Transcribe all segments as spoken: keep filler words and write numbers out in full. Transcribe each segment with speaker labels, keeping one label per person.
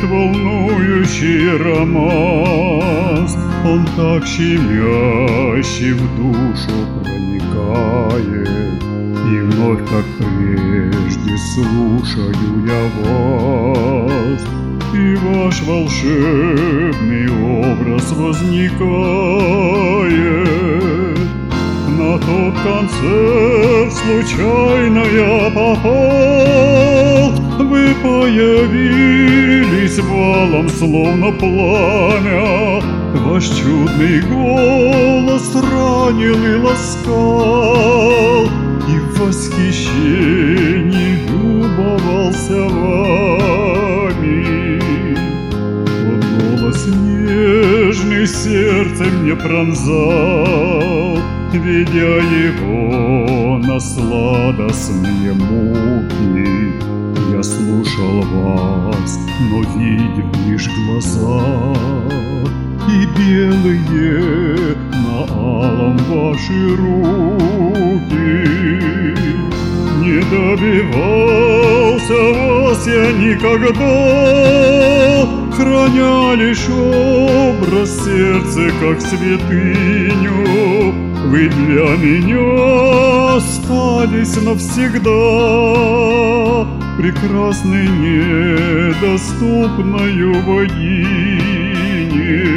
Speaker 1: волнующий романс. Он так щемящий в душу проникает, и вновь, как прежде, слушаю я вас, и ваш волшебный образ возникает. На тот концерт случайно я попал, вы появились валом, словно пламя. Ваш чудный голос ранил и ласкал, и в восхищении любовался вами. Вот голос нежный сердце мне пронзал, ведя его на сладостные муки. Я слушал вас, но видел лишь глаза, и белые на алом ваши руки. Не добивался вас я никогда, храня лишь образ сердца, как святыню. Вы для меня остались навсегда, прекрасной недоступною богиней.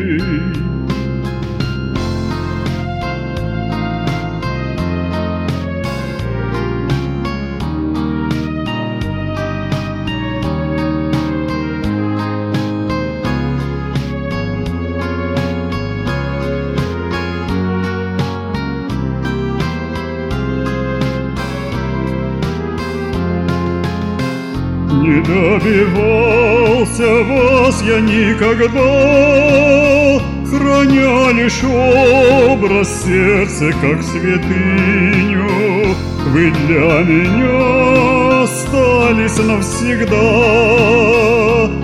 Speaker 1: Не добивался вас я никогда, храня лишь образ сердца, как святыню. Вы для меня остались навсегда,